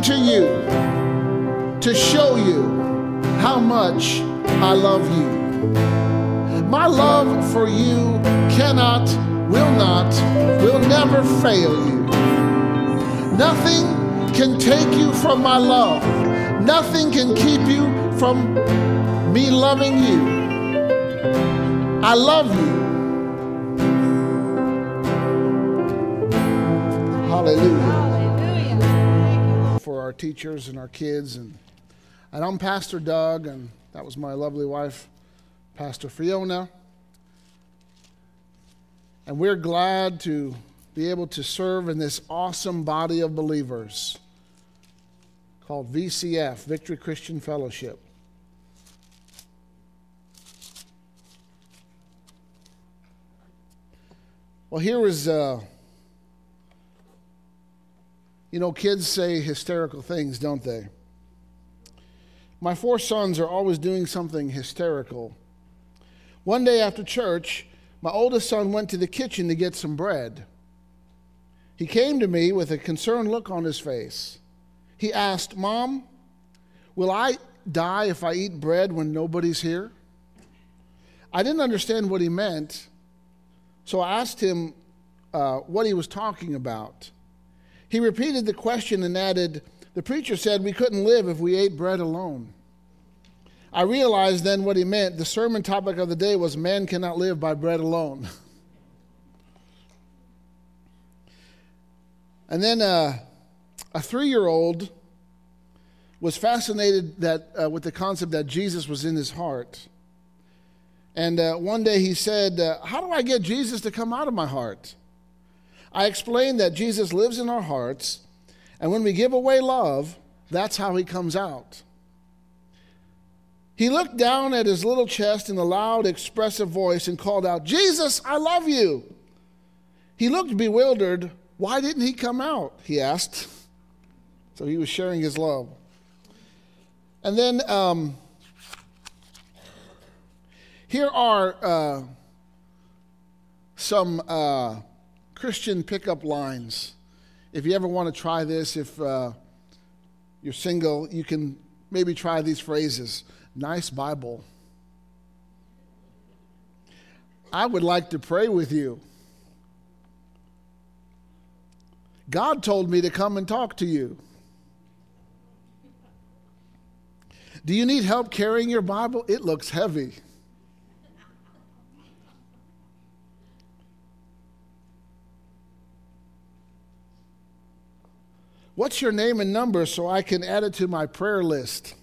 come to you to show you how much I love you. My love for you cannot, will never fail you. Nothing can take you from my love. Nothing can keep you from me loving you. I love you. Hallelujah. For our teachers and our kids. And I'm Pastor Doug, and that was my lovely wife, Pastor Fiona. And we're glad to be able to serve in this awesome body of believers called VCF, Victory Christian Fellowship. Well, here is, kids say hysterical things, don't they? My 4 sons are always doing something hysterical. One day after church, my oldest son went to the kitchen to get some bread. He came to me with a concerned look on his face. He asked, "Mom, will I die if I eat bread when nobody's here?" I didn't understand what he meant, so I asked him what he was talking about. He repeated the question and added, "The preacher said we couldn't live if we ate bread alone." I realized then what he meant. The sermon topic of the day was "Man cannot live by bread alone." And then a 3-year-old was fascinated with the concept that Jesus was in his heart. And one day he said, "How do I get Jesus to come out of my heart?" I explained that Jesus lives in our hearts, and when we give away love, that's how he comes out. He looked down at his little chest in a loud, expressive voice and called out, "Jesus, I love you." He looked bewildered. "Why didn't he come out?" he asked. So he was sharing his love. And then here are some Christian pickup lines. If you ever want to try this, if you're single, you can maybe try these phrases. Nice Bible. I would like to pray with you. God told me to come and talk to you. Do you need help carrying your Bible? It looks heavy. What's your name and number so I can add it to my prayer list?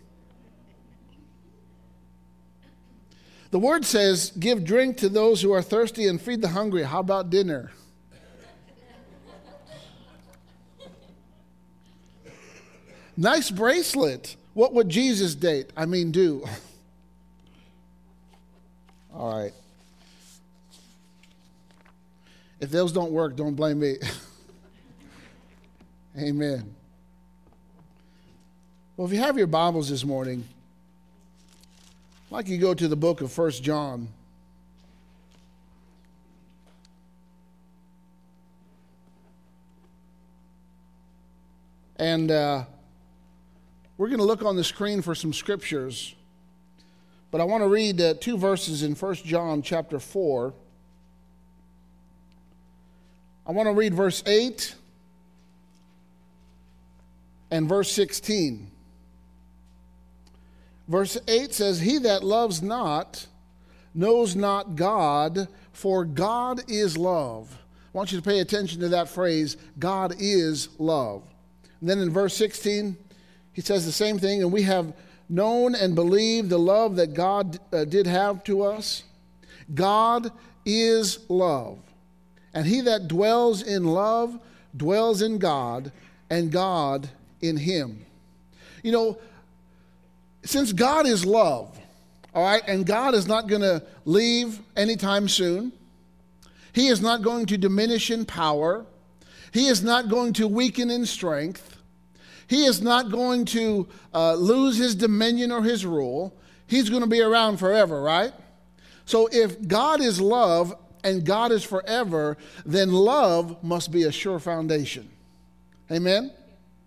The word says, "Give drink to those who are thirsty and feed the hungry." How about dinner? Nice bracelet. What would Jesus do? All right. If those don't work, don't blame me. Amen. Well, if you have your Bibles this morning, I'd like you to go to the book of 1 John. And we're going to look on the screen for some scriptures. But I want to read 2 verses in 1 John chapter 4. I want to read verse 8 and verse 16. Verse 8 says, "He that loves not knows not God, for God is love." I want you to pay attention to that phrase, God is love. And then in verse 16, he says the same thing, "And we have known and believed the love that God did have to us. God is love. And he that dwells in love dwells in God, and God in him." You know, since God is love, all right, and God is not going to leave anytime soon. He is not going to diminish in power. He is not going to weaken in strength. He is not going to lose his dominion or his rule. He's going to be around forever, right? So if God is love and God is forever, then love must be a sure foundation. Amen?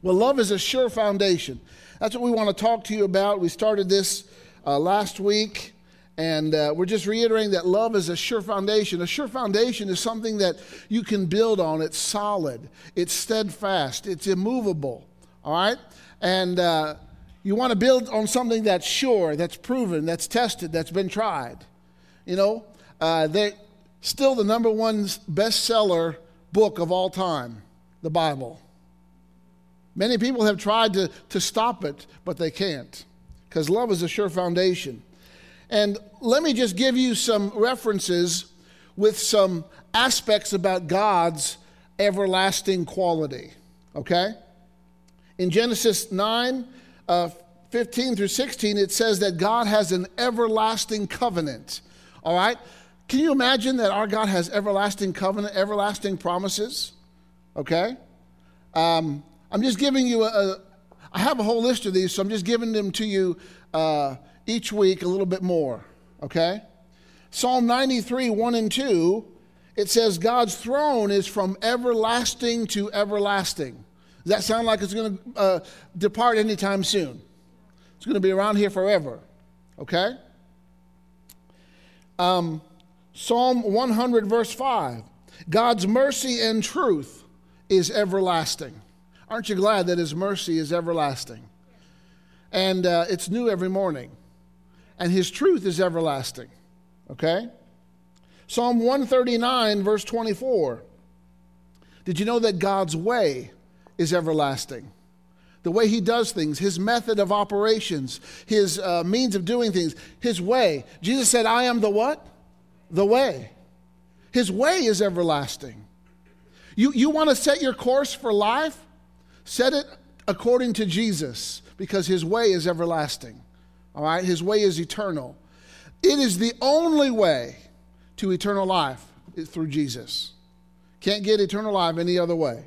Well, love is a sure foundation. That's what we want to talk to you about. We started this last week, and we're just reiterating that love is a sure foundation. A sure foundation is something that you can build on. It's solid, it's steadfast, it's immovable, all right? And you want to build on something that's sure, that's proven, that's tested, that's been tried. You know, they're still the number one bestseller book of all time, the Bible. Many people have tried to stop it, but they can't, because love is a sure foundation. And let me just give you some references with some aspects about God's everlasting quality, okay? In Genesis 9, 15 through 16, it says that God has an everlasting covenant, all right? Can you imagine that our God has everlasting covenant, everlasting promises, okay? I'm just giving you I have a whole list of these, so I'm just giving them to you each week a little bit more, okay? Psalm 93, 1 and 2, it says, God's throne is from everlasting to everlasting. Does that sound like it's going to depart anytime soon? It's going to be around here forever, okay? Psalm 100, verse 5, God's mercy and truth is everlasting. Aren't you glad that his mercy is everlasting? And it's new every morning. And his truth is everlasting. Okay? Psalm 139, verse 24. Did you know that God's way is everlasting? The way he does things, his method of operations, his means of doing things, his way. Jesus said, I am the what? The way. His way is everlasting. You want to set your course for life? Set it according to Jesus, because his way is everlasting. All right? His way is eternal. It is the only way to eternal life is through Jesus. Can't get eternal life any other way.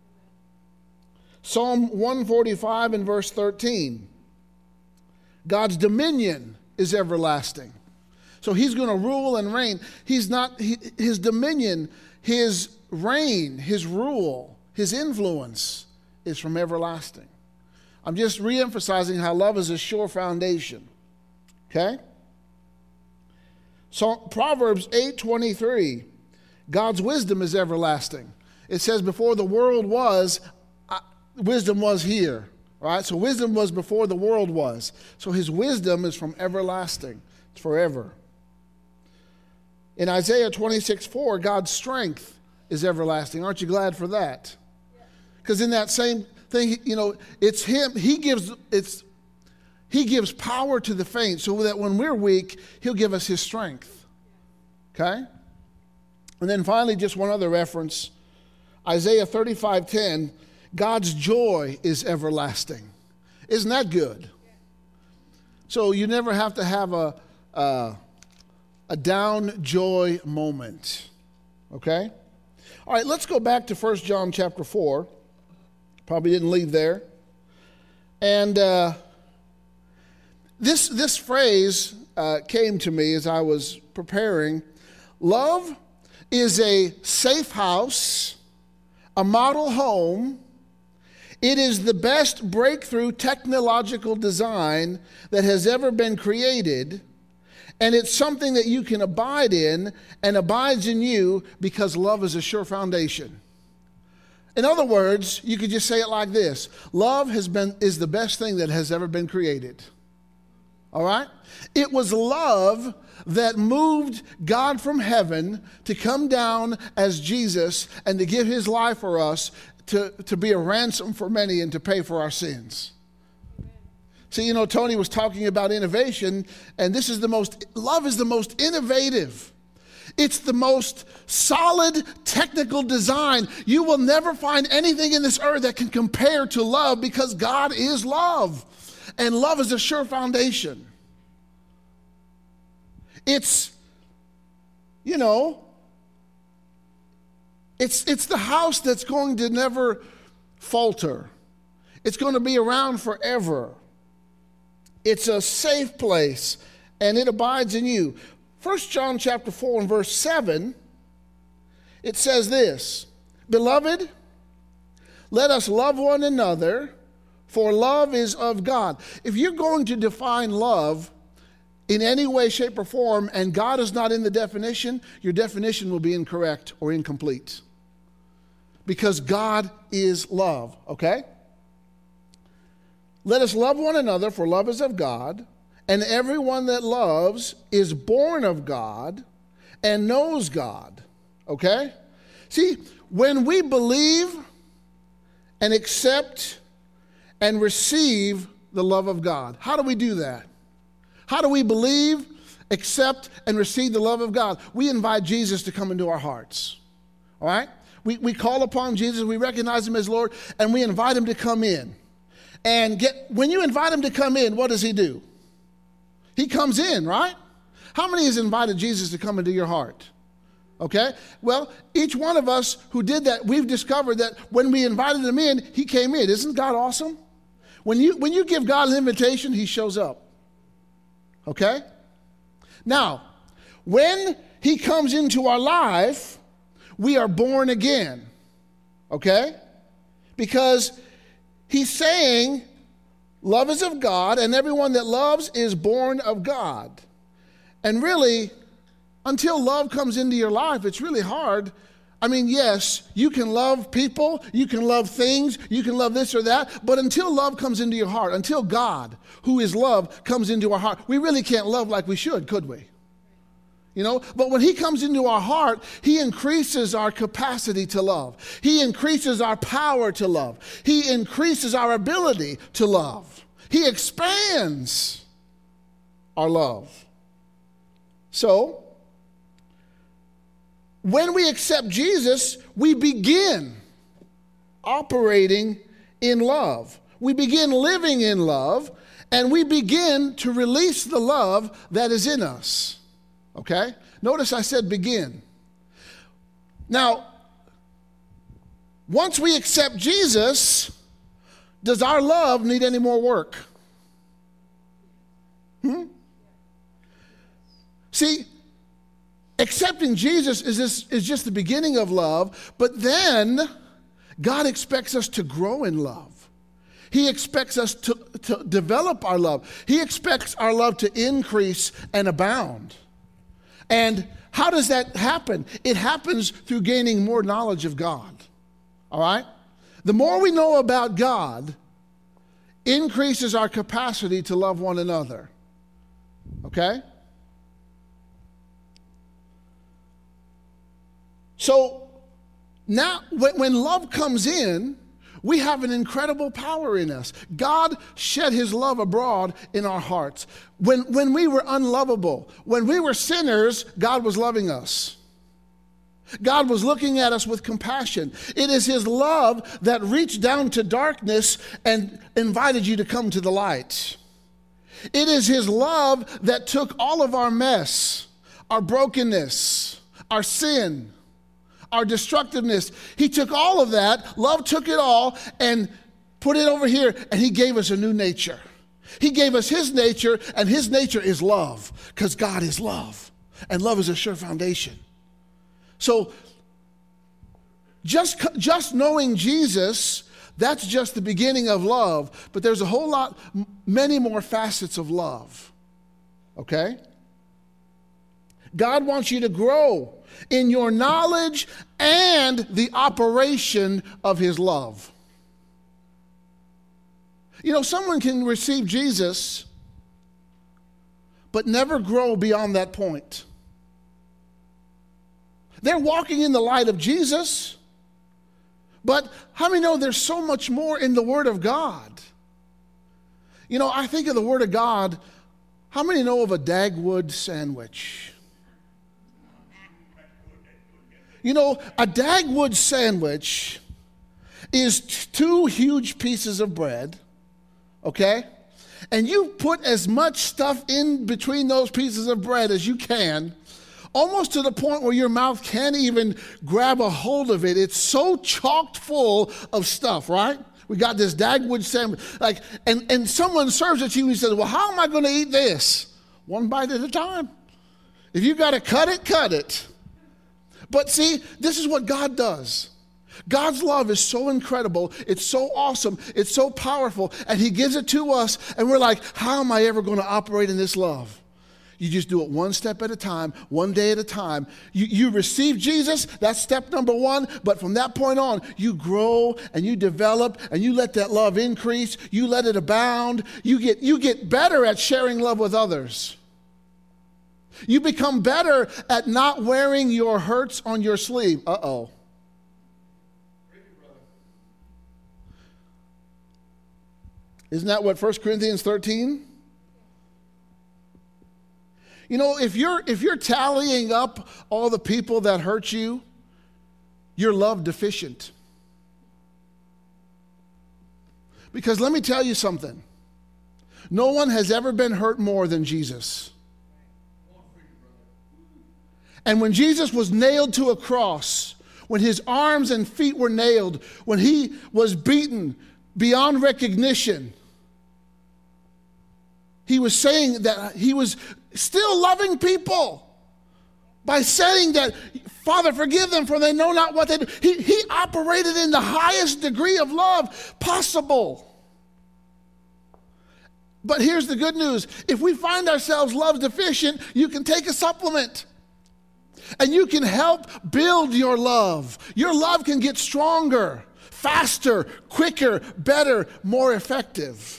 Psalm 145 and verse 13. God's dominion is everlasting. So he's going to rule and reign. His dominion, his reign, his rule, his influence is from everlasting. I'm just re-emphasizing how love is a sure foundation. Okay? So Proverbs 8:23, God's wisdom is everlasting. It says before the world was, wisdom was here. Right? So wisdom was before the world was. So his wisdom is from everlasting. It's forever. In Isaiah 26:4, God's strength is everlasting. Aren't you glad for that? Because in that same thing, you know, it's him. He gives power to the faint, so that when we're weak, he'll give us his strength. Okay? And then finally, just one other reference. Isaiah 35:10, God's joy is everlasting. Isn't that good? So you never have to have a down joy moment. Okay? All right, let's go back to 1 John chapter 4. Probably didn't leave there. And this phrase came to me as I was preparing. Love is a safe house, a model home. It is the best breakthrough technological design that has ever been created. And it's something that you can abide in and abides in you because love is a sure foundation. In other words, you could just say it like this. Love is the best thing that has ever been created. All right? It was love that moved God from heaven to come down as Jesus and to give his life for us to be a ransom for many and to pay for our sins. See, you know, Tony was talking about innovation, and love is the most innovative. It's the most solid technical design. You will never find anything in this earth that can compare to love, because God is love. And love is a sure foundation. It's, you know, it's the house that's going to never falter. It's going to be around forever. It's a safe place, and it abides in you. 1 John chapter 4 and verse 7, it says this, Beloved, let us love one another, for love is of God. If you're going to define love in any way, shape, or form, and God is not in the definition, your definition will be incorrect or incomplete. Because God is love, okay? Let us love one another, for love is of God, and everyone that loves is born of God and knows God, okay? See, when we believe and accept and receive the love of God, how do we do that? How do we believe, accept, and receive the love of God? We invite Jesus to come into our hearts, all right? We call upon Jesus, we recognize him as Lord, and we invite him to come in. And when you invite him to come in, what does he do? He comes in, right? How many has invited Jesus to come into your heart? Okay? Well, each one of us who did that, we've discovered that when we invited him in, he came in. Isn't God awesome? When you give God an invitation, he shows up. Okay? Now, when he comes into our life, we are born again. Okay? Because he's saying, love is of God, and everyone that loves is born of God. And really, until love comes into your life, it's really hard. I mean, yes, you can love people, you can love things, you can love this or that, but until love comes into your heart, until God, who is love, comes into our heart, we really can't love like we should, could we? You know, but when he comes into our heart, he increases our capacity to love. He increases our power to love. He increases our ability to love. He expands our love. So, when we accept Jesus, we begin operating in love. We begin living in love, and we begin to release the love that is in us. Okay? Notice I said begin. Now, once we accept Jesus, does our love need any more work? See, accepting Jesus is just the beginning of love, but then God expects us to grow in love. He expects us to develop our love. He expects our love to increase and abound. And how does that happen? It happens through gaining more knowledge of God. All right? The more we know about God, increases our capacity to love one another. Okay? So now, when love comes in, we have an incredible power in us. God shed his love abroad in our hearts. When we were unlovable, when we were sinners, God was loving us. God was looking at us with compassion. It is his love that reached down to darkness and invited you to come to the light. It is his love that took all of our mess, our brokenness, our sin, our destructiveness. He took all of that, love took it all, and put it over here, and he gave us a new nature. He gave us his nature, and his nature is love, because God is love, and love is a sure foundation. So, just knowing Jesus, that's just the beginning of love, but there's a whole lot, many more facets of love, okay? God wants you to grow in your knowledge and the operation of his love. You know, someone can receive Jesus, but never grow beyond that point. They're walking in the light of Jesus, but how many know there's so much more in the Word of God? You know, I think of the Word of God. How many know of a Dagwood sandwich? You know, a Dagwood sandwich is two huge pieces of bread, okay? And you put as much stuff in between those pieces of bread as you can, almost to the point where your mouth can't even grab a hold of it. It's so chocked full of stuff, right? We got this Dagwood sandwich. And someone serves it to you and says, well, how am I going to eat this? One bite at a time. If you got to cut it, cut it. But see, this is what God does. God's love is so incredible. It's so awesome. It's so powerful. And he gives it to us. And we're like, how am I ever going to operate in this love? You just do it one step at a time, one day at a time. You receive Jesus, that's step number one. But from that point on, you grow and you develop and you let that love increase. You let it abound. You get better at sharing love with others. You become better at not wearing your hurts on your sleeve. Uh-oh. Isn't that what 1 Corinthians 13? You know, if you're tallying up all the people that hurt you, you're love deficient. Because let me tell you something. No one has ever been hurt more than Jesus. And when Jesus was nailed to a cross, when his arms and feet were nailed, when he was beaten beyond recognition, he was saying that he was still loving people by saying that, Father, forgive them, for they know not what they do. He operated in the highest degree of love possible. But here's the good news. If we find ourselves love deficient, you can take a supplement. And you can help build your love. Your love can get stronger, faster, quicker, better, more effective.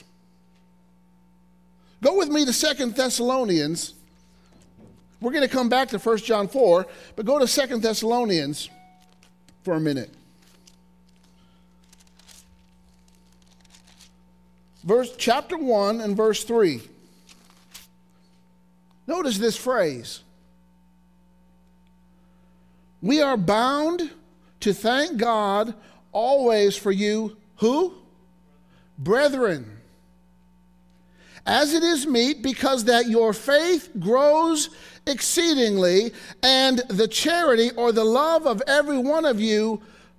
Go with me to 2 Thessalonians. We're going to come back to 1 John 4, but go to 2 Thessalonians for a minute. Chapter 1 and verse 3. Notice this phrase. We are bound to thank God always for you, who? Brethren. As it is meet, because that your faith grows exceedingly, and the charity or the love of every one of you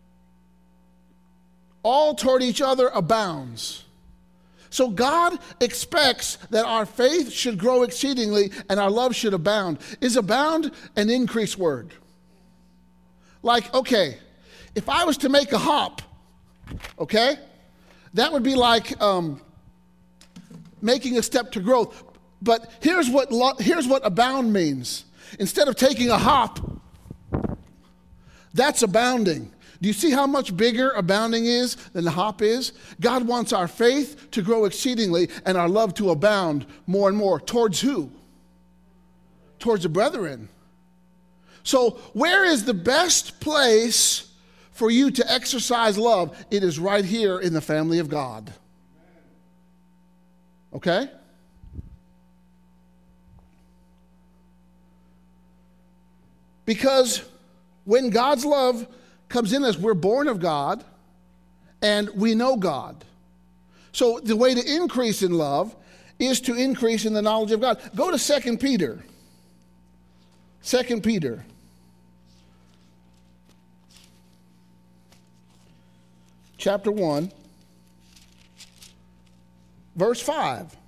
all toward each other abounds. So God expects that our faith should grow exceedingly and our love should abound. Is abound an increase word? Like, okay, if I was to make a hop, okay, that would be like making a step to growth. But here's what abound means. Instead of taking a hop, that's abounding. Do you see how much bigger abounding is than the hop is? God wants our faith to grow exceedingly and our love to abound more and more. Towards who? Towards the brethren. So where is the best place for you to exercise love? It is right here in the family of God. Okay? Because when God's love comes in us, we're born of God and we know God. So the way to increase in love is to increase in the knowledge of God. Go to 2 Peter. 2 Peter. Chapter 1. Verse 5.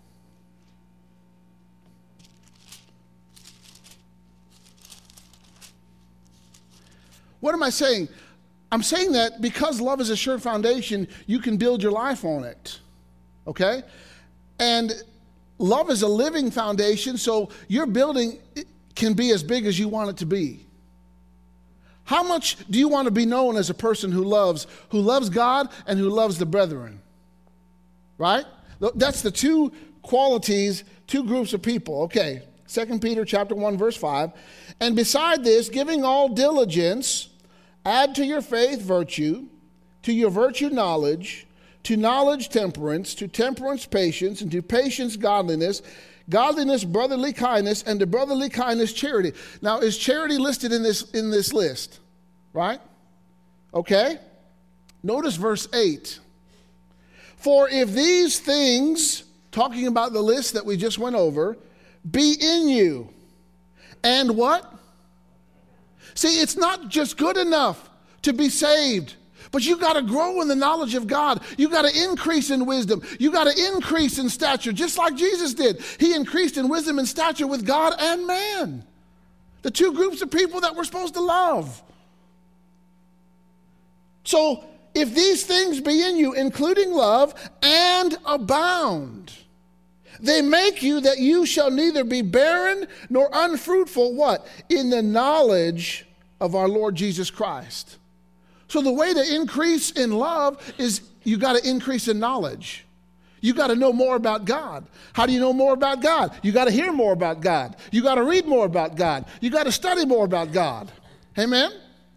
What am I saying? I'm saying that because love is a sure foundation, you can build your life on it. Okay? And love is a living foundation, so your building can be as big as you want it to be. How much do you want to be known as a person who loves God and who loves the brethren? Right? That's the two qualities, two groups of people. Okay, 2 Peter chapter 1, verse 5. And beside this, giving all diligence, add to your faith virtue, to your virtue knowledge, to knowledge temperance, to temperance patience, and to patience godliness, godliness brotherly kindness, and to brotherly kindness charity. Now, is charity listed in this list? Right? Okay. Notice verse 8. For if these things, talking about the list that we just went over, be in you, and what? See, it's not just good enough to be saved, but you got to grow in the knowledge of God. You got to increase in wisdom. You got to increase in stature, just like Jesus did. He increased in wisdom and stature with God and man. The two groups of people that we're supposed to love. So if these things be in you, including love, and abound, they make you that you shall neither be barren nor unfruitful, what? In the knowledge of our Lord Jesus Christ. So the way to increase in love is you got to increase in knowledge. You got to know more about God. How do you know more about God? You got to hear more about God. You got to read more about God. You got to study more about God. Amen?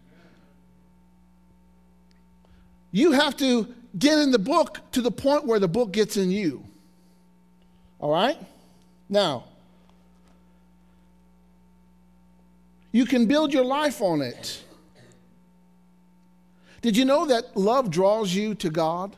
You have to get in the book to the point where the book gets in you. All right? Now, you can build your life on it. Did you know that love draws you to God?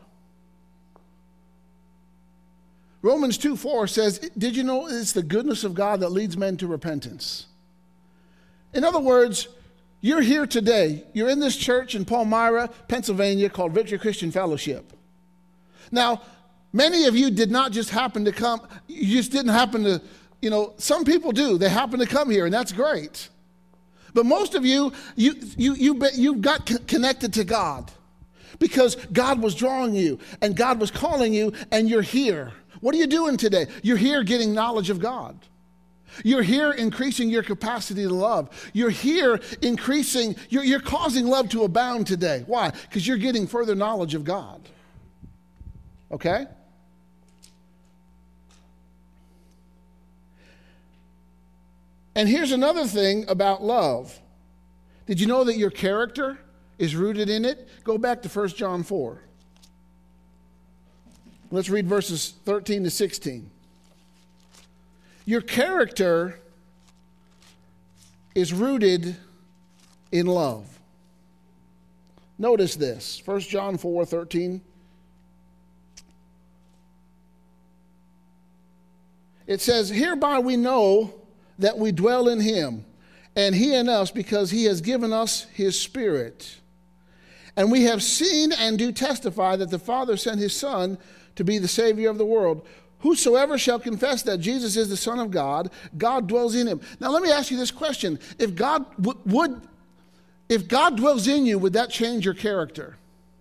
Romans 2:4 says, did you know it's the goodness of God that leads men to repentance? In other words, you're here today. You're in this church in Palmyra, Pennsylvania, called Victory Christian Fellowship. Now, many of you did not just happen to come. You just didn't happen to, some people do. They happen to come here, and that's great. But most of you got connected to God because God was drawing you, and God was calling you, and you're here. What are you doing today? You're here getting knowledge of God. You're here increasing your capacity to love. You're here increasing, you're causing love to abound today. Why? Because you're getting further knowledge of God. Okay? And here's another thing about love. Did you know that your character is rooted in it? Go back to 1 John 4. Let's read verses 13 to 16. Your character is rooted in love. Notice this, 1 John 4:13. It says, hereby we know that we dwell in him, and he in us, because he has given us his Spirit. And we have seen and do testify that the Father sent his Son to be the Savior of the world. Whosoever shall confess that Jesus is the Son of God, God dwells in him. Now let me ask you this question. If God dwells in you, would that change your character?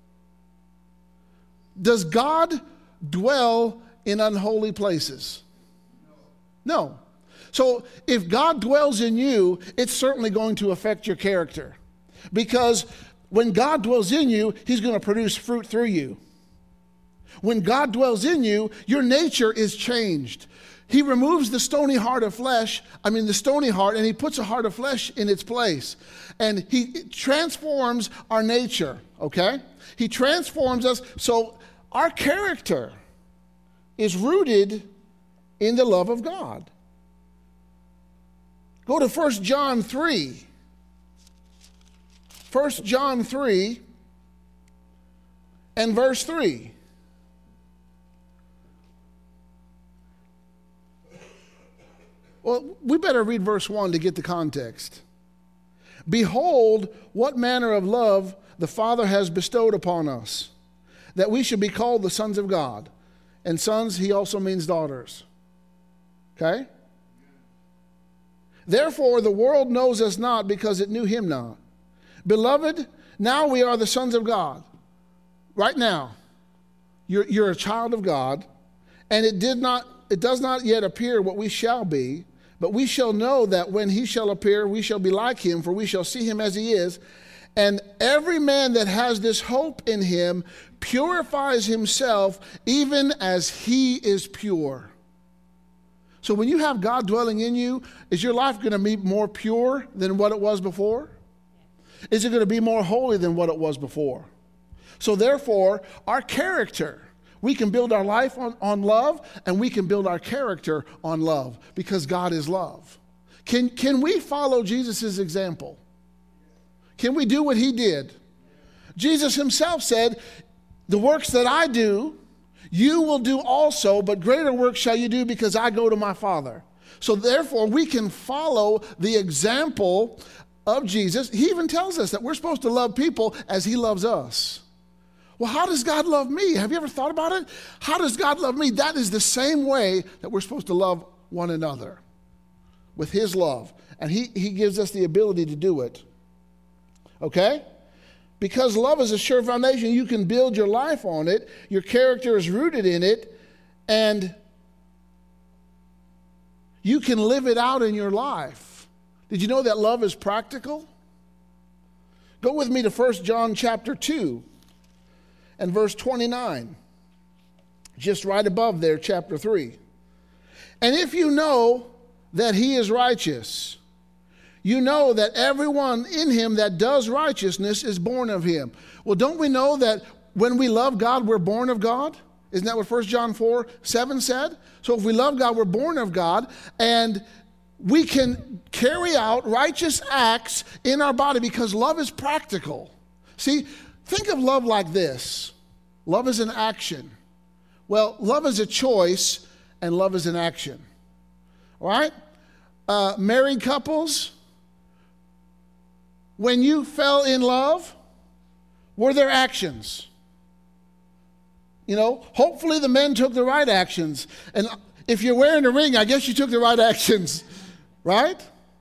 Does God dwell in unholy places? No. So if God dwells in you, it's certainly going to affect your character. Because when God dwells in you, he's going to produce fruit through you. When God dwells in you, your nature is changed. He removes the stony heart, and he puts a heart of flesh in its place. And he transforms our nature, okay? He transforms us. So our character is rooted in the love of God. Go to 1 John 3. 1 John 3 and verse 3. Well, we better read verse 1 to get the context. Behold, what manner of love the Father has bestowed upon us, that we should be called the sons of God. And sons, he also means daughters. Okay? Therefore, the world knows us not because it knew him not. Beloved, now we are the sons of God. Right now, you're a child of God, and it does not yet appear what we shall be, but we shall know that when he shall appear, we shall be like him, for we shall see him as he is. And every man that has this hope in him purifies himself even as he is pure. So when you have God dwelling in you, is your life going to be more pure than what it was before? Is it going to be more holy than what it was before? So therefore, our character, we can build our life on love, and we can build our character on love, because God is love. Can we follow Jesus' example? Can we do what he did? Jesus himself said, the works that I do, you will do also, but greater works shall you do, because I go to my Father. So therefore, we can follow the example of Jesus. He even tells us that we're supposed to love people as he loves us. Well, how does God love me? Have you ever thought about it? How does God love me? That is the same way that we're supposed to love one another, with his love. And he gives us the ability to do it. Okay? because love is a sure foundation, you can build your life on it. Your character is rooted in it, and you can live it out in your life. Did you know that love is practical? Go with me to 1 John chapter 2 and verse 29. Just right above there, chapter 3. And if you know that he is righteous, you know that everyone in him that does righteousness is born of him. Well, don't we know that when we love God, we're born of God? Isn't that what 1 John 4:7 said? So if we love God, we're born of God, and we can carry out righteous acts in our body because love is practical. See, think of love like this. Love is an action. Well, love is a choice, and love is an action. All right? Married couples, when you fell in love, were there actions? You know, hopefully the men took the right actions. And if you're wearing a ring, I guess you took the right actions, right?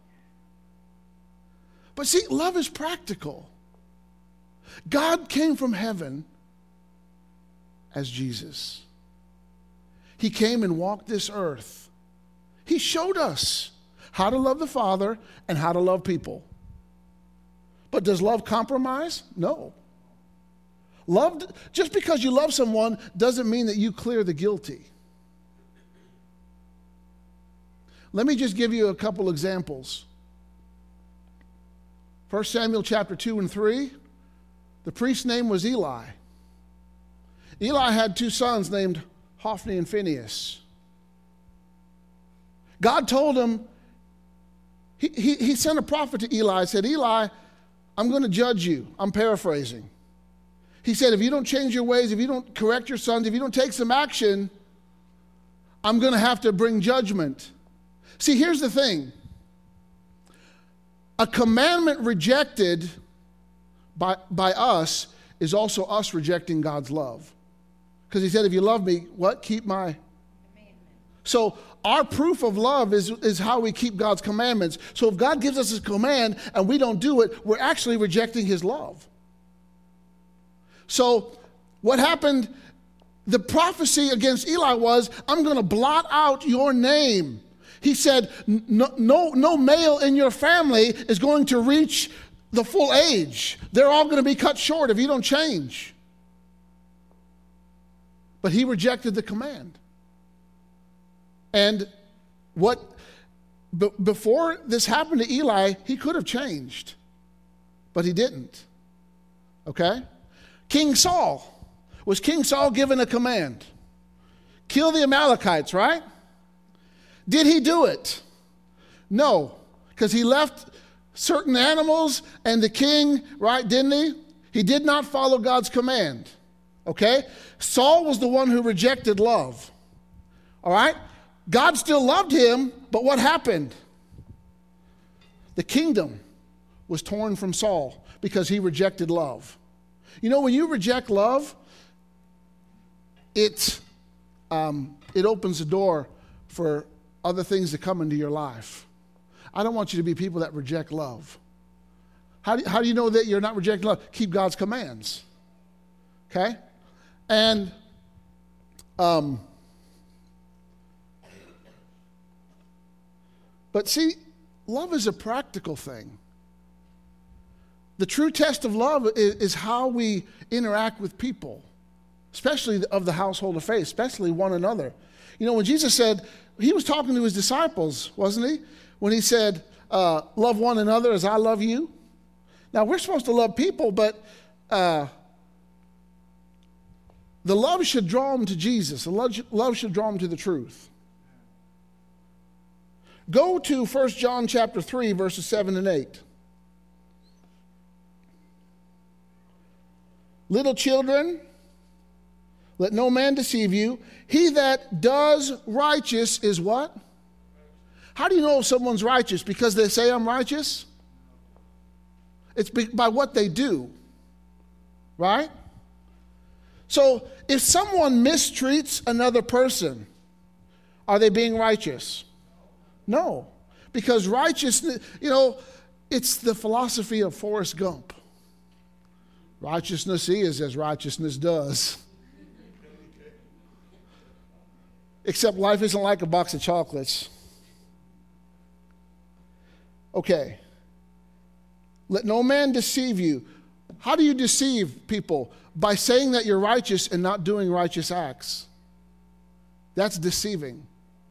But see, love is practical. God came from heaven as Jesus. He came and walked this earth. He showed us how to love the Father and how to love people. But does love compromise? No. Love, just because you love someone doesn't mean that you clear the guilty. Let me just give you a couple examples. 1 Samuel chapter 2 and 3, the priest's name was Eli. Eli had two sons named Hophni and Phinehas. God told him, he sent a prophet to Eli and said, Eli, I'm going to judge you. I'm paraphrasing. He said, if you don't change your ways, if you don't correct your sons, if you don't take some action, I'm going to have to bring judgment. See, here's the thing. A commandment rejected by us is also us rejecting God's love. Because he said, if you love me, what? Keep my commandments. So our proof of love is how we keep God's commandments. So if God gives us a command and we don't do it, we're actually rejecting his love. So what happened, the prophecy against Eli was, I'm going to blot out your name. He said, no male in your family is going to reach the full age. They're all going to be cut short if you don't change. But he rejected the command. And before this happened to Eli, he could have changed, but he didn't. Okay? King Saul. Was King Saul given a command? Kill the Amalekites, right? Did he do it? No, because he left certain animals and the king, right, didn't he? He did not follow God's command. Okay? Saul was the one who rejected love. All right? God still loved him, but what happened? The kingdom was torn from Saul because he rejected love. You know, when you reject love, it opens the door for other things to come into your life. I don't want you to be people that reject love. How do you know that you're not rejecting love? Keep God's commands. Okay? And but see, love is a practical thing. The true test of love is how we interact with people, especially of the household of faith, especially one another. You know, when Jesus said, he was talking to his disciples, wasn't he? When he said, love one another as I love you. Now, we're supposed to love people, but the love should draw them to Jesus. The love should draw them to the truth. Go to 1 John chapter 3, verses 7 and 8. Little children, let no man deceive you. He that does righteous is what? How do you know if someone's righteous? Because they say I'm righteous? It's by what they do, right? So if someone mistreats another person, are they being righteous? No, because righteousness, you know, it's the philosophy of Forrest Gump. Righteousness is as righteousness does. Except life isn't like a box of chocolates. Okay. Let no man deceive you. How do you deceive people? By saying that you're righteous and not doing righteous acts. That's deceiving.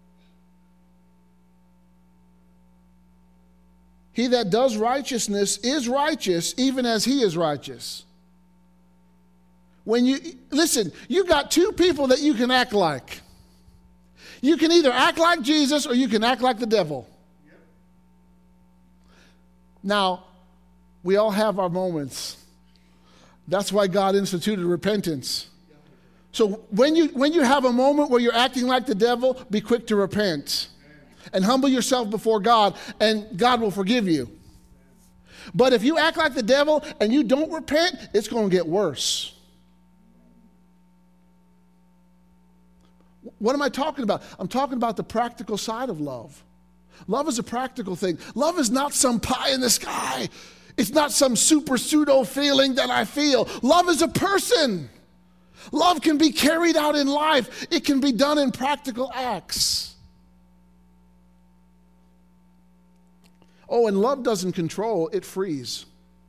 He that does righteousness is righteous, even as he is righteous. When you listen, you got two people that you can act like. You can either act like Jesus or you can act like the devil. Yep. Now, we all have our moments. That's why God instituted repentance. So when you have a moment where you're acting like the devil, be quick to repent. And humble yourself before God, and God will forgive you. But if you act like the devil and you don't repent, it's going to get worse. What am I talking about? I'm talking about the practical side of love. Love is a practical thing. Love is not some pie in the sky. It's not some super pseudo feeling that I feel. Love is a person. Love can be carried out in life. It can be done in practical acts. Oh, and love doesn't control, it frees.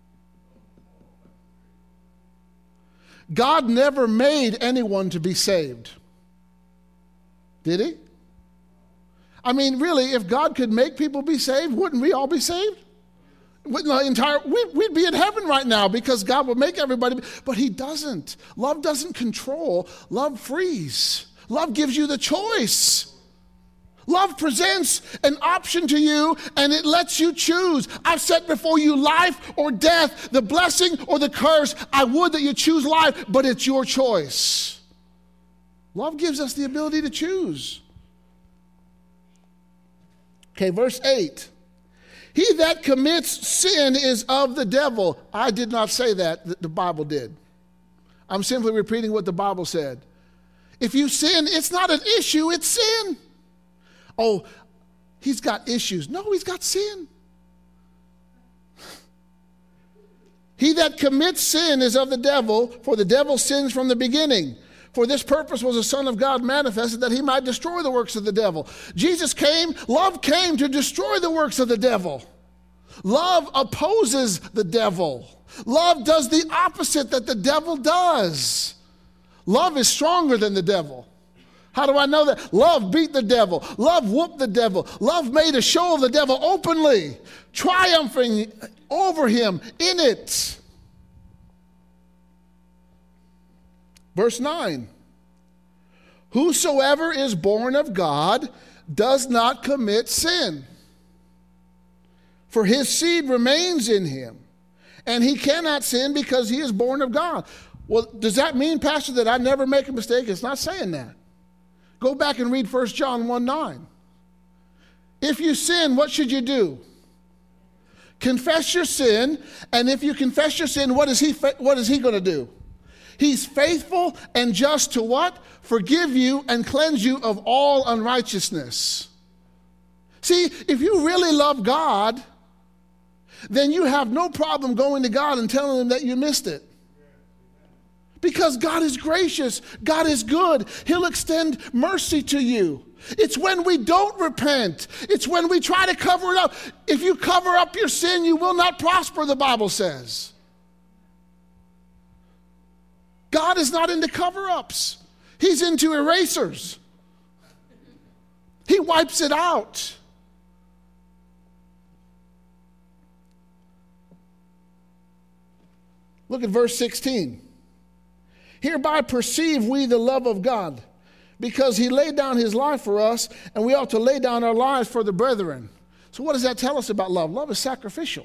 God never made anyone to be saved. Did he? I mean, really, if God could make people be saved, wouldn't we all be saved? We'd be in heaven right now because God would make everybody. But he doesn't. Love doesn't control. Love frees. Love gives you the choice. Love presents an option to you, and it lets you choose. I've set before you life or death, the blessing or the curse. I would that you choose life, but it's your choice. Love gives us the ability to choose. Okay, verse 8. He that commits sin is of the devil. I did not say that, the Bible did. I'm simply repeating what the Bible said. If you sin, it's not an issue, it's sin. Oh, he's got issues. No, he's got sin. He that commits sin is of the devil, for the devil sins from the beginning. For this purpose was the Son of God manifested, that he might destroy the works of the devil. Jesus came, love came to destroy the works of the devil. Love opposes the devil. Love does the opposite that the devil does. Love is stronger than the devil. How do I know that? Love beat the devil. Love whooped the devil. Love made a show of the devil openly, triumphing over him in it. Verse 9. Whosoever is born of God does not commit sin, for his seed remains in him, and he cannot sin because he is born of God. Well, does that mean, Pastor, that I never make a mistake? It's not saying that. Go back and read 1 John 1:9. If you sin, what should you do? Confess your sin, and if you confess your sin, what is he going to do? He's faithful and just to what? Forgive you and cleanse you of all unrighteousness. See, if you really love God, then you have no problem going to God and telling him that you missed it. Because God is gracious. God is good. He'll extend mercy to you. It's when we don't repent. It's when we try to cover it up. If you cover up your sin, you will not prosper, the Bible says. God is not into cover-ups. He's into erasers. He wipes it out. Look at verse 16. Hereby perceive we the love of God, because he laid down his life for us, and we ought to lay down our lives for the brethren. So what does that tell us about love? Love is sacrificial.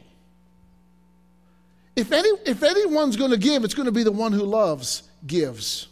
If anyone's going to give, it's going to be the one who loves gives.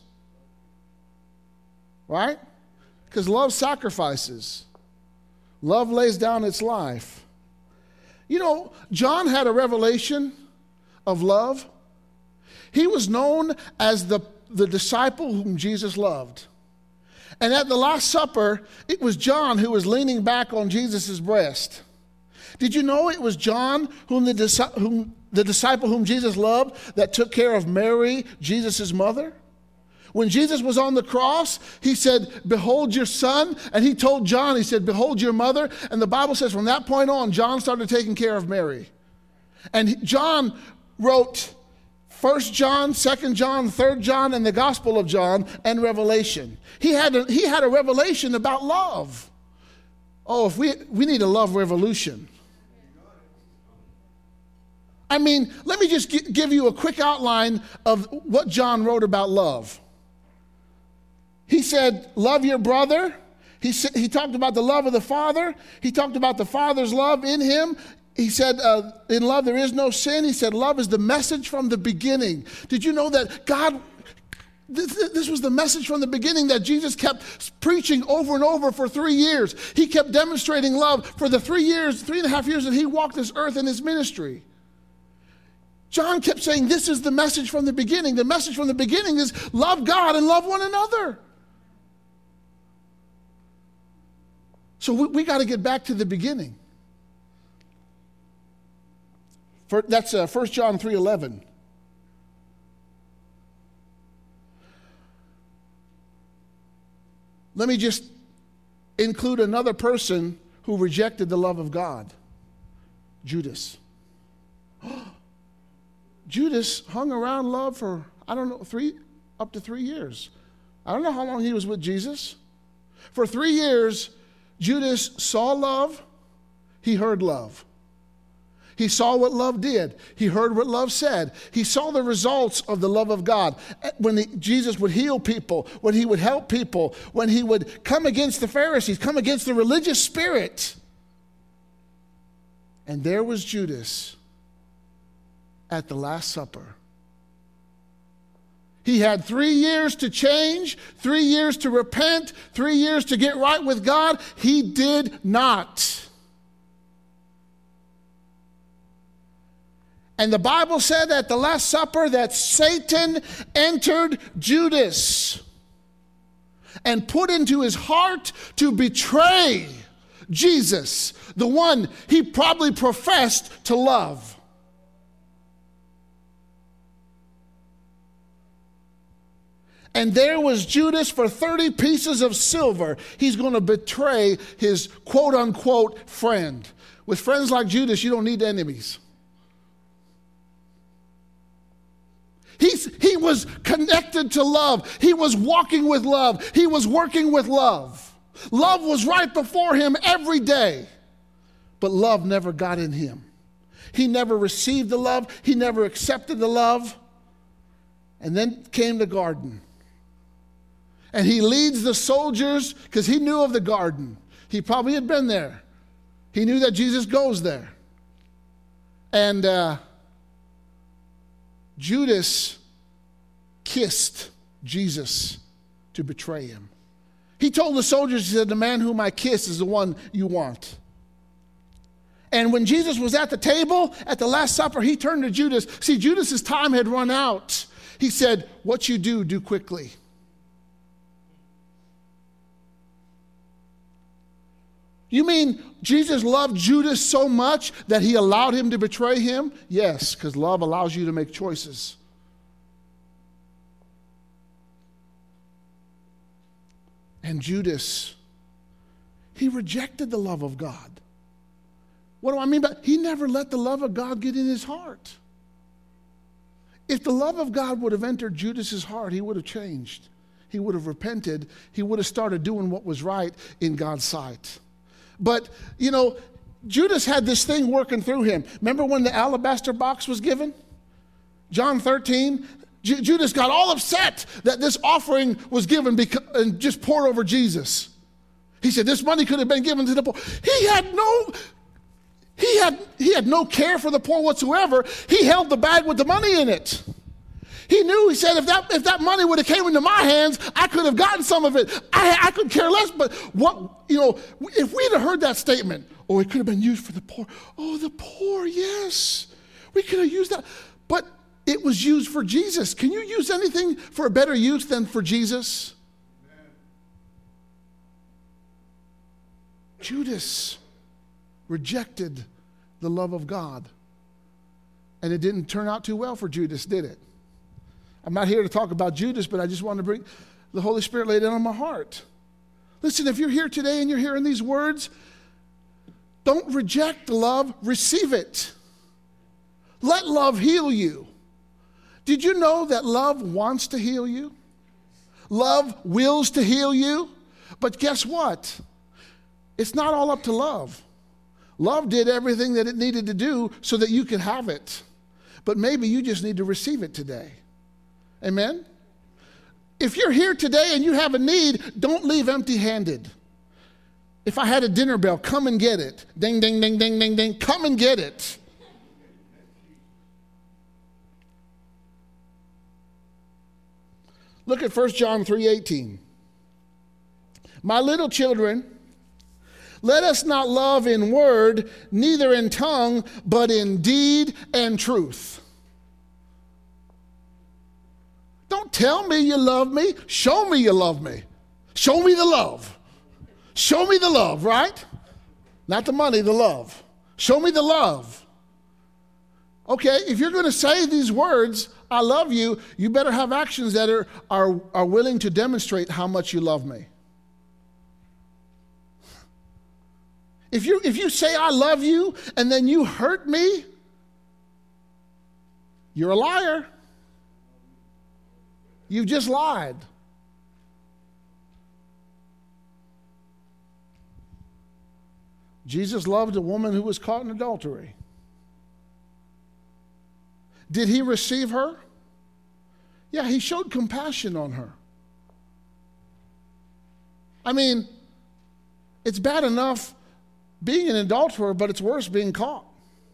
Right? Because love sacrifices. Love lays down its life. You know, John had a revelation of love. He was known as the disciple whom Jesus loved. And at the Last Supper, it was John who was leaning back on Jesus' breast. Did you know it was John whom the the disciple whom Jesus loved that took care of Mary, Jesus' mother? When Jesus was on the cross, he said, behold your son. And he told John, he said, behold your mother. And the Bible says from that point on, John started taking care of Mary. And John wrote 1 John, 2 John, 3 John, and the Gospel of John, and Revelation. He had a revelation about love. Oh, if we need a love revolution. I mean, let me just give you a quick outline of what John wrote about love. He said, love your brother. He talked about the love of the Father. He talked about the Father's love in him. He said, in love there is no sin. He said, love is the message from the beginning. Did you know that God, this was the message from the beginning that Jesus kept preaching over and over for 3 years. He kept demonstrating love for the 3.5 years that he walked this earth in his ministry. John kept saying, this is the message from the beginning. The message from the beginning is love God and love one another. So we got to get back to the beginning. That's 1 John 3:11. Let me just include another person who rejected the love of God. Judas. Judas hung around love for, up to 3 years. I don't know how long he was with Jesus. For 3 years, Judas saw love, he heard love. He saw what love did. He heard what love said. He saw the results of the love of God. When Jesus would heal people, when he would help people, when he would come against the Pharisees, come against the religious spirit. And there was Judas at the Last Supper. He had 3 years to change, 3 years to repent, 3 years to get right with God. He did not. And the Bible said at the Last Supper that Satan entered Judas and put into his heart to betray Jesus, the one he probably professed to love. And there was Judas for 30 pieces of silver. He's going to betray his quote-unquote friend. With friends like Judas, you don't need enemies. He was connected to love. He was walking with love. He was working with love. Love was right before him every day. But love never got in him. He never received the love. He never accepted the love. And then came the garden. And he leads the soldiers, because he knew of the garden. He probably had been there. He knew that Jesus goes there. And Judas kissed Jesus to betray him. He told the soldiers, he said, the man whom I kiss is the one you want. And when Jesus was at the table, at the Last Supper, he turned to Judas. See, Judas's time had run out. He said, what you do quickly. You mean Jesus loved Judas so much that he allowed him to betray him? Yes, because love allows you to make choices. And Judas, he rejected the love of God. What do I mean by he never let the love of God get in his heart? If the love of God would have entered Judas's heart, he would have changed. He would have repented. He would have started doing what was right in God's sight. But, you know, Judas had this thing working through him. Remember when the alabaster box was given? John 13. Judas got all upset that this offering was given and just poured over Jesus. He said, this money could have been given to the poor. He had no care for the poor whatsoever. He held the bag with the money in it. He knew, he said, if that money would have came into my hands, I could have gotten some of it. I could care less, but if we'd have heard that statement, oh, it could have been used for the poor. Oh, the poor, yes. We could have used that. But it was used for Jesus. Can you use anything for a better use than for Jesus? Amen. Judas rejected the love of God. And it didn't turn out too well for Judas, did it? I'm not here to talk about Judas, but I just want to bring, the Holy Spirit laid it on my heart. Listen, if you're here today and you're hearing these words, don't reject love, receive it. Let love heal you. Did you know that love wants to heal you? Love wills to heal you. But guess what? It's not all up to love. Love did everything that it needed to do so that you could have it. But maybe you just need to receive it today. Amen? If you're here today and you have a need, don't leave empty-handed. If I had a dinner bell, come and get it. Ding, ding, ding, ding, ding, ding. Come and get it. Look at 1 John 3:18. My little children, let us not love in word, neither in tongue, but in deed and truth. Don't tell me you love me. Show me you love me. Show me the love. Show me the love, right? Not the money, the love. Show me the love. Okay, if you're going to say these words, I love you, you better have actions that are willing to demonstrate how much you love me. If you say I love you and then you hurt me, you're a liar. You've just lied. Jesus loved a woman who was caught in adultery. Did he receive her? Yeah, he showed compassion on her. I mean, it's bad enough being an adulterer, but it's worse being caught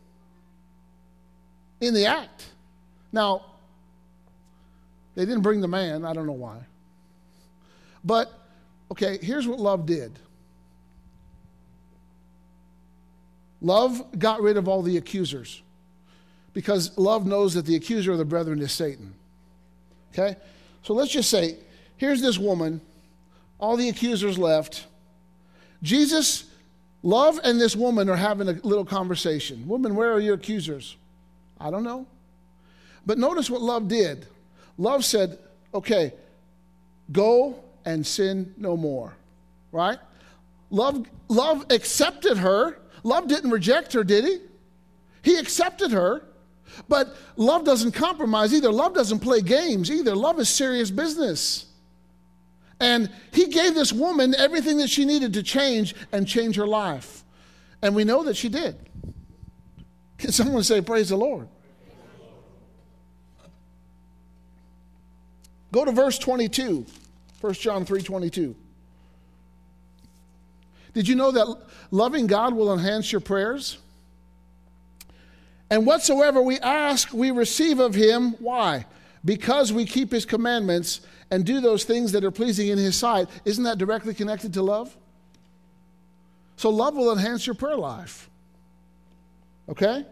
in the act. Now, they didn't bring the man. I don't know why. But, okay, here's what love did. Love got rid of all the accusers, because love knows that the accuser of the brethren is Satan. Okay? So let's just say, here's this woman, all the accusers left. Jesus, love and this woman are having a little conversation. Woman, where are your accusers? I don't know. But notice what love did. Love said, okay, go and sin no more. Right? Love accepted her. Love didn't reject her, did he? He accepted her. But love doesn't compromise either. Love doesn't play games either. Love is serious business. And he gave this woman everything that she needed to change and change her life. And we know that she did. Can someone say, praise the Lord? Go to verse 22, 1 John 3:22. Did you know that loving God will enhance your prayers? And whatsoever we ask, we receive of him. Why? Because we keep his commandments and do those things that are pleasing in his sight. Isn't that directly connected to love? So love will enhance your prayer life. Okay?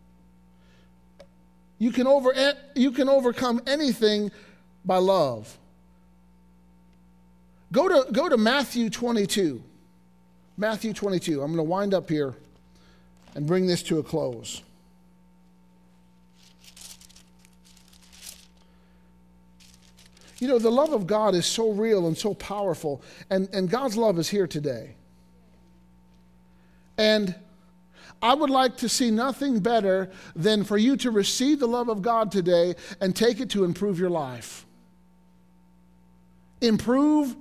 You can overcome anything by love. Go to Matthew 22. Matthew 22. I'm going to wind up here and bring this to a close. You know, the love of God is so real and so powerful, and God's love is here today. And I would like to see nothing better than for you to receive the love of God today and take it to improve your life. Improve,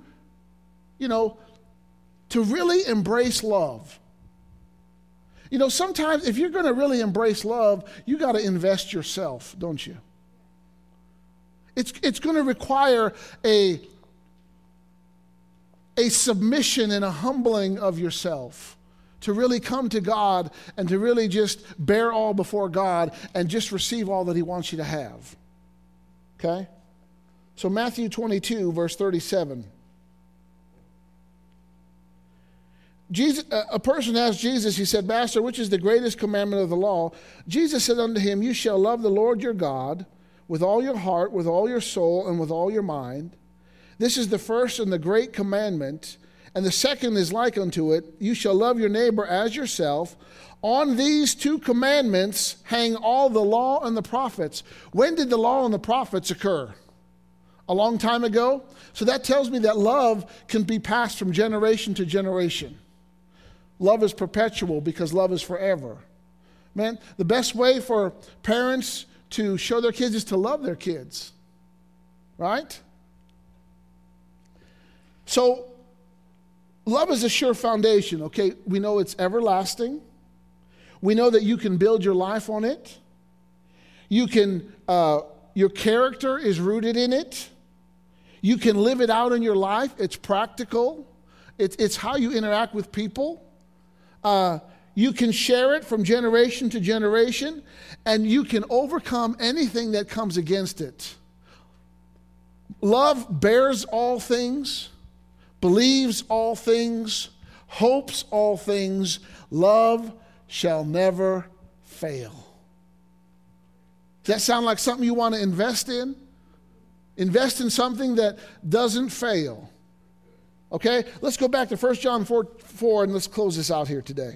to really embrace love. You know, sometimes if you're going to really embrace love, you got to invest yourself, don't you? It's going to require a submission and a humbling of yourself to really come to God and to really just bear all before God and just receive all that he wants you to have. Okay? So Matthew 22, verse 37. A person asked Jesus, he said, Master, which is the greatest commandment of the law? Jesus said unto him, You shall love the Lord your God with all your heart, with all your soul, and with all your mind. This is the first and the great commandment. And the second is like unto it, you shall love your neighbor as yourself. On these two commandments hang all the law and the prophets. When did the law and the prophets occur? A long time ago. So that tells me that love can be passed from generation to generation. Love is perpetual because love is forever. Man, the best way for parents to show their kids is to love their kids. Right? So, love is a sure foundation, okay? We know it's everlasting. We know that you can build your life on it. You can, your character is rooted in it. You can live it out in your life. It's practical. It's how you interact with people. You can share it from generation to generation, and you can overcome anything that comes against it. Love bears all things, believes all things, hopes all things. Love shall never fail. Does that sound like something you want to invest in? Invest in something that doesn't fail. Okay? Let's go back to 1 John 4, and let's close this out here today.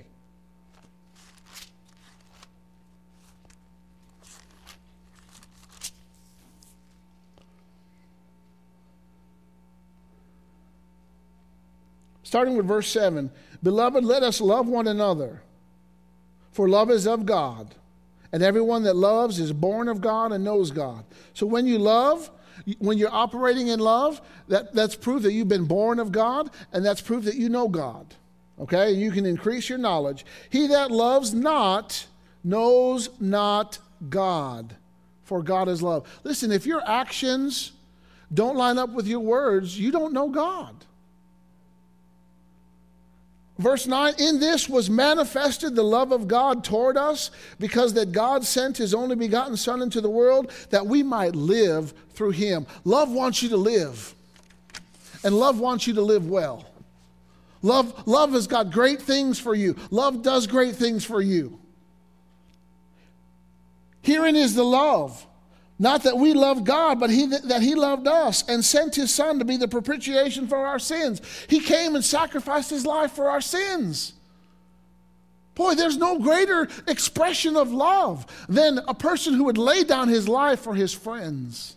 Starting with verse 7. Beloved, let us love one another, for love is of God, and everyone that loves is born of God and knows God. So when you love, when you're operating in love, that's proof that you've been born of God, and that's proof that you know God. Okay? You can increase your knowledge. He that loves not knows not God, for God is love. Listen, if your actions don't line up with your words, you don't know God. Verse 9, in this was manifested the love of God toward us, because that God sent his only begotten Son into the world that we might live through him. Love wants you to live. And love wants you to live well. Love has got great things for you. Love does great things for you. Herein is the love. Not that we love God, but that he loved us and sent his Son to be the propitiation for our sins. He came and sacrificed his life for our sins. Boy, there's no greater expression of love than a person who would lay down his life for his friends.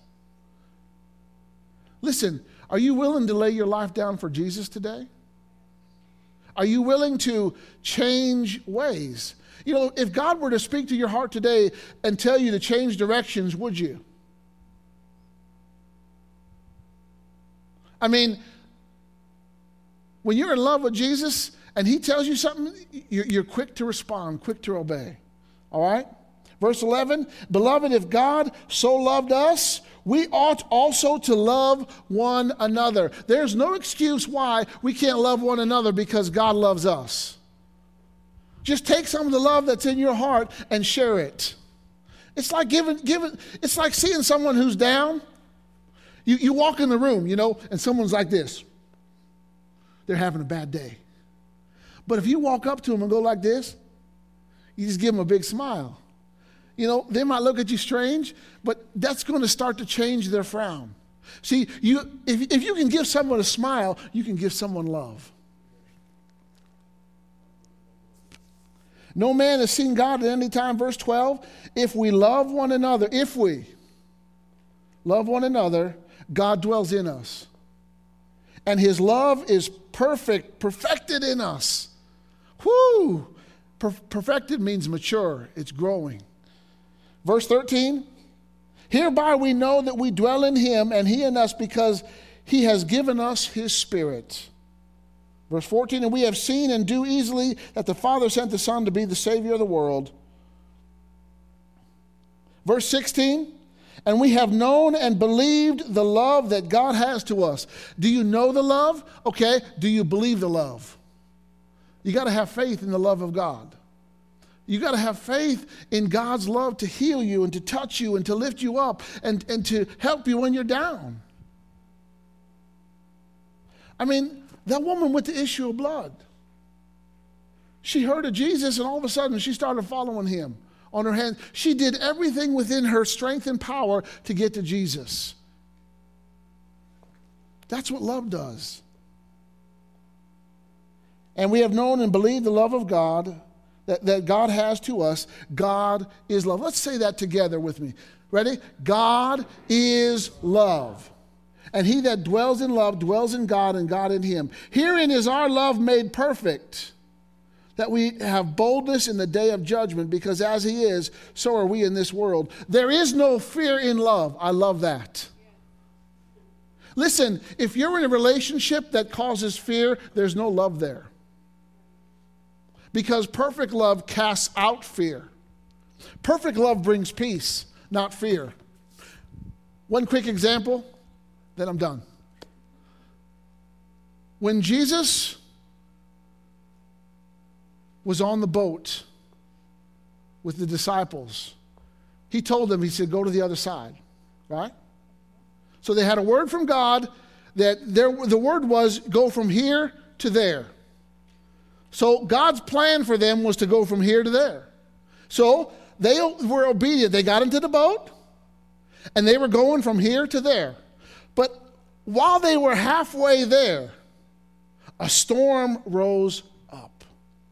Listen, are you willing to lay your life down for Jesus today? Are you willing to change ways? You know, if God were to speak to your heart today and tell you to change directions, would you? I mean, when you're in love with Jesus and he tells you something, you're quick to respond, quick to obey. All right? Verse 11, beloved, if God so loved us, we ought also to love one another. There's no excuse why we can't love one another, because God loves us. Just take some of the love that's in your heart and share it. It's like it's like seeing someone who's down. You walk in the room, you know, and someone's like this. They're having a bad day. But if you walk up to them and go like this, you just give them a big smile. You know, they might look at you strange, but that's going to start to change their frown. See, if you can give someone a smile, you can give someone love. No man has seen God at any time. Verse 12, if we love one another, God dwells in us. And his love is perfected in us. Whoo! Perfected means mature. It's growing. Verse 13, hereby we know that we dwell in him and he in us, because he has given us his Spirit. Verse 14, and we have seen and do easily that the Father sent the Son to be the Savior of the world. Verse 16, and we have known and believed the love that God has to us. Do you know the love? Okay, do you believe the love? You got to have faith in the love of God. You got to have faith in God's love to heal you and to touch you and to lift you up and to help you when you're down. I mean, that woman with the issue of blood, she heard of Jesus, and all of a sudden she started following him on her hands. She did everything within her strength and power to get to Jesus. That's what love does. And we have known and believed the love of God that God has to us. God is love. Let's say that together with me. Ready? God is love. And he that dwells in love dwells in God and God in him. Herein is our love made perfect, that we have boldness in the day of judgment, because as he is, so are we in this world. There is no fear in love. I love that. Listen, if you're in a relationship that causes fear, there's no love there. Because perfect love casts out fear. Perfect love brings peace, not fear. One quick example, then I'm done. When Jesus was on the boat with the disciples, he told them, he said, go to the other side, right? So they had a word from God that the word was go from here to there. So God's plan for them was to go from here to there. So they were obedient. They got into the boat, and they were going from here to there. But while they were halfway there, a storm rose up.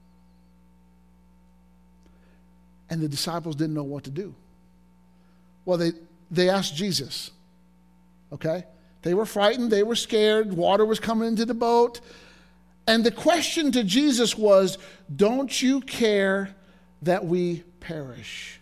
And the disciples didn't know what to do. Well, they asked Jesus, okay? They were frightened. They were scared. Water was coming into the boat. And the question to Jesus was, don't you care that we perish?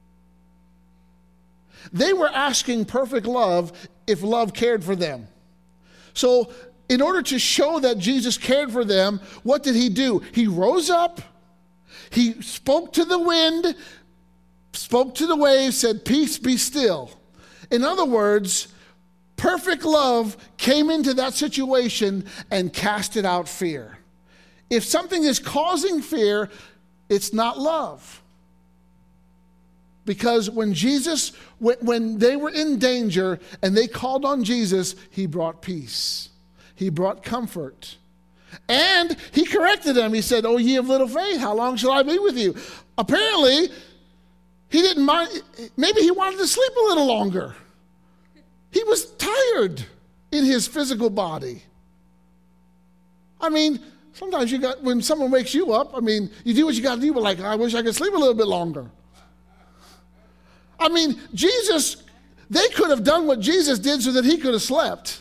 They were asking perfect love if love cared for them. So in order to show that Jesus cared for them, what did he do? He rose up, he spoke to the wind, spoke to the waves, said, peace, be still. In other words, perfect love came into that situation and casted out fear. If something is causing fear, it's not love. Because when they were in danger and they called on Jesus, he brought peace. He brought comfort. And he corrected them. He said, "O ye of little faith, how long shall I be with you?" Apparently, he didn't mind. Maybe he wanted to sleep a little longer. He was tired in his physical body. I mean, sometimes when someone wakes you up, you do what you got to do, but like, I wish I could sleep a little bit longer. Jesus, they could have done what Jesus did so that he could have slept.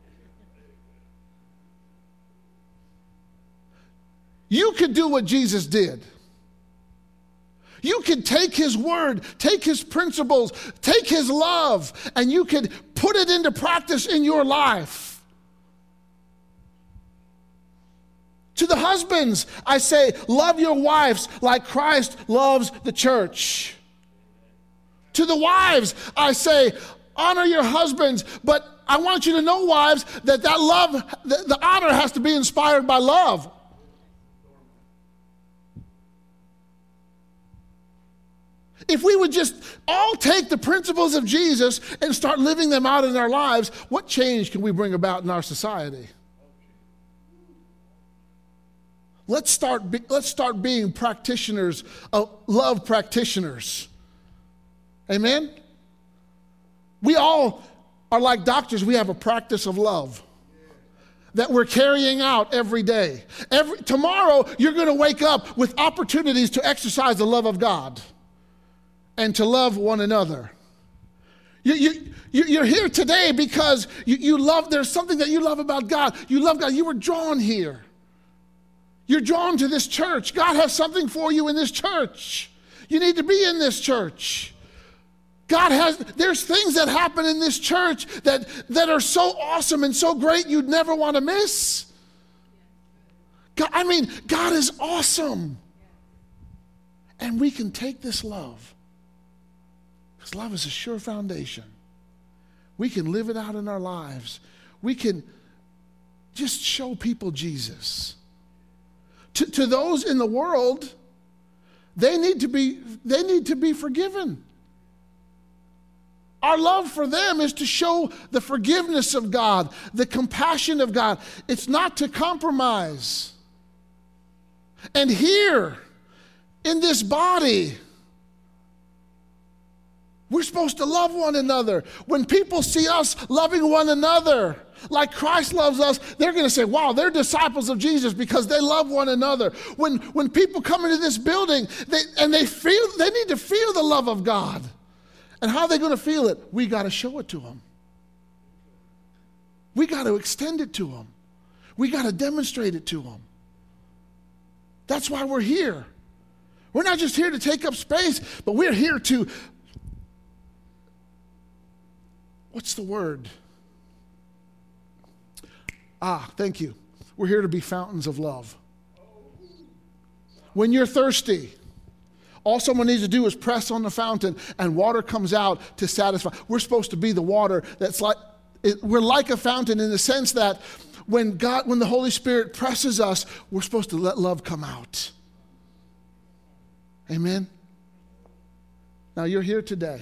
You could do what Jesus did. You could take his word, take his principles, take his love, and you could put it into practice in your life. To the husbands, I say, love your wives like Christ loves the church. To the wives, I say, honor your husbands, but I want you to know, wives, that love, the honor has to be inspired by love. If we would just all take the principles of Jesus and start living them out in our lives, what change can we bring about in our society? Let's start being practitioners, love practitioners. Amen? We all are like doctors. We have a practice of love that we're carrying out every day. Tomorrow, you're going to wake up with opportunities to exercise the love of God and to love one another. You're here today because you love, there's something that you love about God. You love God. You were drawn here. You're drawn to this church. God has something for you in this church. You need to be in this church. There's things that happen in this church that are so awesome and so great you'd never want to miss. God is awesome. And we can take this love, because love is a sure foundation. We can live it out in our lives. We can just show people Jesus. To those in the world, they need to be forgiven. Our love for them is to show the forgiveness of God, the compassion of God. It's not to compromise. And here, in this body, We're supposed to love one another. When people see us loving one another like Christ loves us, they're going to say, wow, they're disciples of Jesus because they love one another. When people come into this building they need to feel the love of God. And how are they going to feel it? We got to show it to them. We got to extend it to them. We got to demonstrate it to them. That's why we're here. We're not just here to take up space, but we're here to, what's the word? Thank you. We're here to be fountains of love. When you're thirsty, all someone needs to do is press on the fountain and water comes out to satisfy. We're supposed to be the water that's like, we're like a fountain in the sense that when the Holy Spirit presses us, we're supposed to let love come out. Amen? Now you're here today.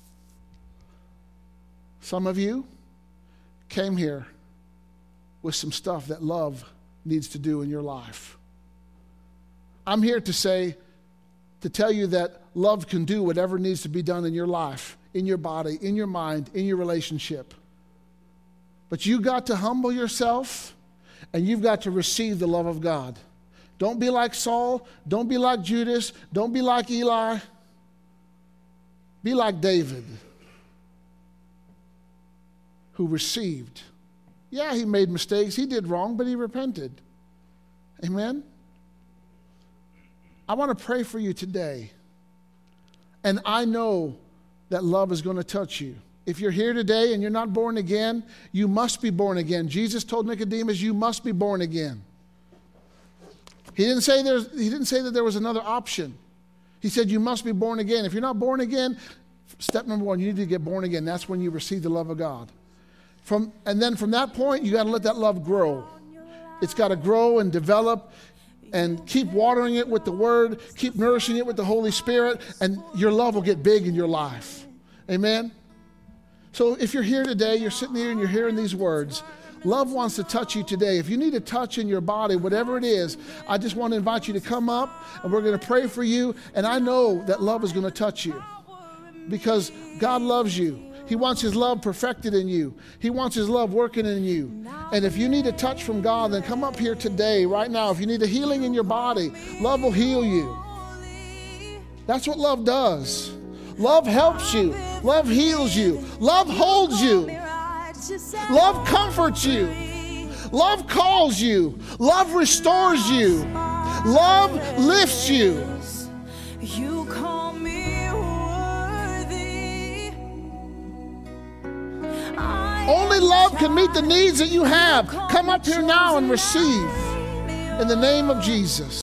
Some of you came here with some stuff that love needs to do in your life. I'm here to tell you that love can do whatever needs to be done in your life, in your body, in your mind, in your relationship. But you got to humble yourself and you've got to receive the love of God. Don't be like Saul. Don't be like Judas. Don't be like Eli. Be like David, who received. Yeah, he made mistakes. He did wrong, but he repented. Amen? I want to pray for you today. And I know that love is going to touch you. If you're here today and you're not born again, you must be born again. Jesus told Nicodemus, you must be born again. He didn't say that there was another option. He said you must be born again. If you're not born again, step number one, you need to get born again. That's when you receive the love of God. And then from that point, you got to let that love grow. It's got to grow and develop and keep watering it with the Word, keep nourishing it with the Holy Spirit, and your love will get big in your life. Amen? So if you're here today, you're sitting here and you're hearing these words, love wants to touch you today. If you need a touch in your body, whatever it is, I just want to invite you to come up and we're going to pray for you. And I know that love is going to touch you because God loves you. He wants His love perfected in you. He wants His love working in you. And if you need a touch from God, then come up here today, right now. If you need a healing in your body, love will heal you. That's what love does. Love helps you. Love heals you. Love holds you. Love comforts you. Love calls you. Love restores you. Love lifts you. You call me worthy. Only love can meet the needs that you have. Come up here now and receive in the name of Jesus.